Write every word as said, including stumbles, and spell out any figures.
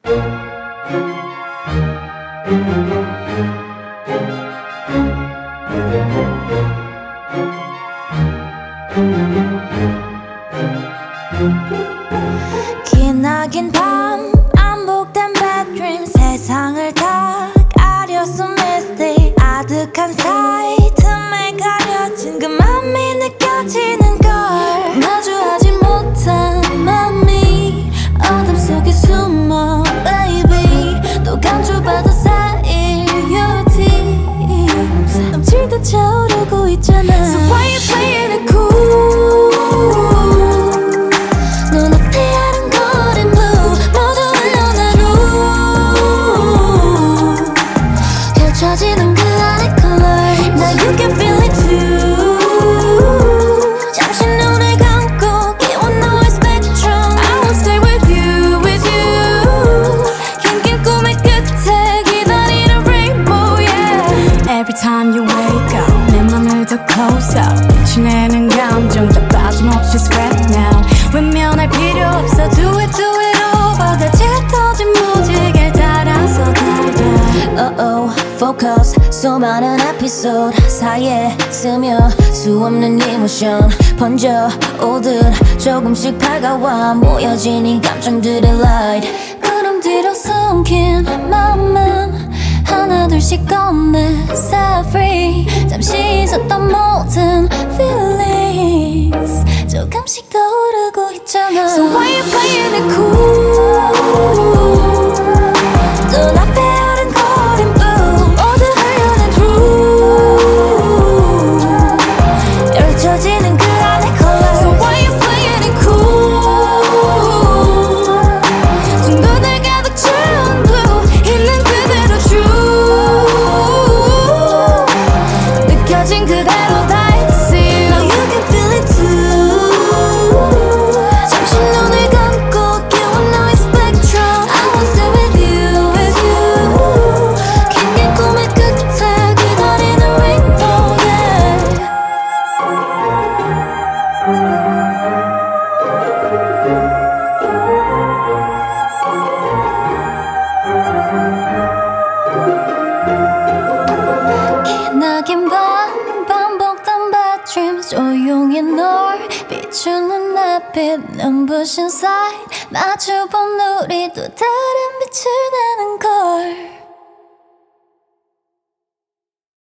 기나긴 밤 반복된 bad dream 세상을 다 가렸어 misty 아득한 사이 틈에 가려진 그 맘이 느껴지는 걸 마주하지 못한 맘이 어둠 속에 숨어 baby 또 감춰봐도 쌓일 your tears 넘치듯 차오르고 있잖아 So why you playing it cool 눈앞에 아른거린 blue 모두 흘러난 후 펼쳐지는 그 안의 color Now you can feel it too 잠시 눈을 감고 깨운 너의 spectrum I will stay with you, with you 긴긴 꿈의 끝에 기다리는 rainbow, yeah Every time you wake up 내 맘을 더 close up 비추내는 감정 다 빠짐없이 scrap now 외면할 필요 없어 Do it, do it over 다 짙어진 무지개 따라서 달려 Uh-oh, focus 수많은 에피소드 사이에 스며 수없는 이모션 번져 오듯 조금씩 밝아와 모여진 이 감정들의 light 구름 뒤로 숨긴 맘은 하나둘씩 꺼내 set free 잠시 있었던 모든 feelings 조금씩 떠오르고 있잖아 So why you playing it cool 눈앞에 아른거린 blue 모두 흘러낸 through 펼쳐지는 그 안의 color So why you playing it cool 둥근을 가득 채운 blue 있는 그대로 true 느껴진 그대로 다 exist Now you can feel it too 잠시 눈을 감고 깨운 너의 spectrum I will stay with you, with you 긴긴 꿈의 끝에 기다리는 rainbow, yeah 기나긴 밤 반복된 bad dreams 조용히 널 비추는 햇빛 눈부신 사이 마주본 우리 또 다른 빛을 내는 걸